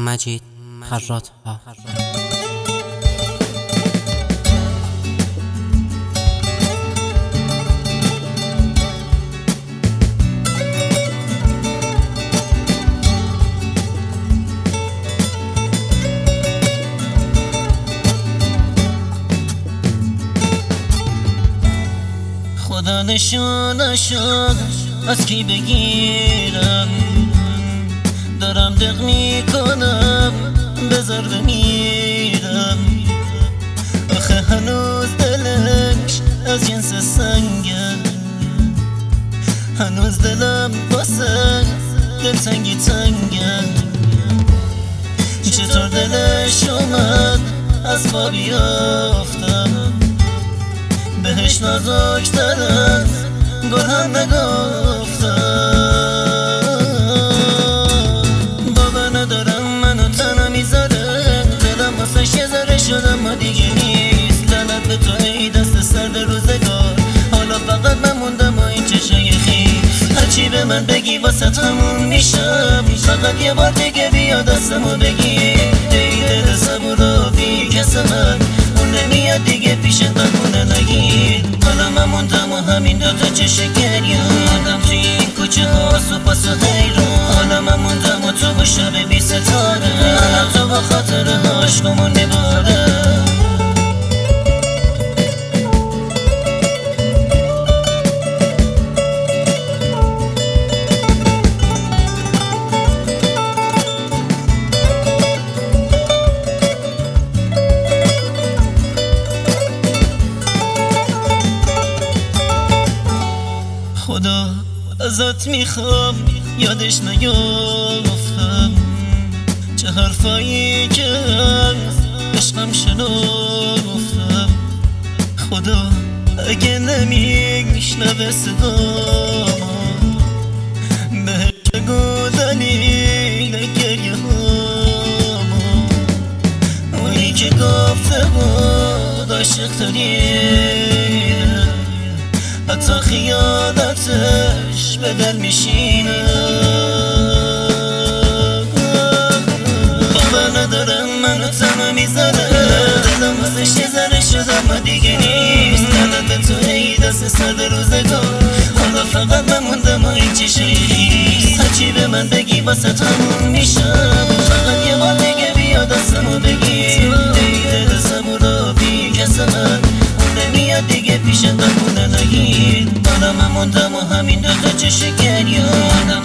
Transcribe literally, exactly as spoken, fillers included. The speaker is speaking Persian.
مجید خراط ها. خدا نشانشو از کی بگیرم، دارم دق میکنم بذار بمیرم. آخه هنوز دلش از جنس سنگه، هنوز دلم واسه دلتنگی تنگه. چطور دلش اومد از خواب بیافتم، بهش نازک‌تر از گل هم نگفتم. باور ندارم منو تنها میذاره، دلم واسش یه ذره شد اما دیگه نیست. لعنت به تو ای دست سرد روزگار، حالا فقط من موندم و این چشای خیس. هرچی به من بگی واسه تموم میشم، فقط یه بار دیگه بیا دستمو بگیر. ای دل صبور و بی کسمت، اون نمیاد دیگه پیشت بمونه نگیر. حالا من موندم و همین دوتا چشم گریه، آدم توی این کوچه ها سپاس و حیران. حالا من موندم و تو با شب بی ستاره، حالا تو با خاطره عشقمون میباره. خدا ازت میخوام یادش نیافتم، چه حرفایی که از عشقم شنفتم. خدا اگه نمیشنوه صدامو، بهش بگو دلیل گریه هامو. اونی که گفته بود عاشق ترینه، حتی خیالتش به دل میشینه. باور ندارم منو تنها میذاره، دلم واسش یه ذره شد اما دیگه نیست. لعنت به تو ای دست سرد روزگار، حالا فقط من موندم و این چشای خیس. هرچی به من بگی واسه تموم میشم، فقط یه بار دیگه بیا دستمو بگیر. ای دل صبور و بی کسمت، اون نمیاد دیگه پیشت بمونه نگیر. حالا من موندم و همین دوتا چشم گریه،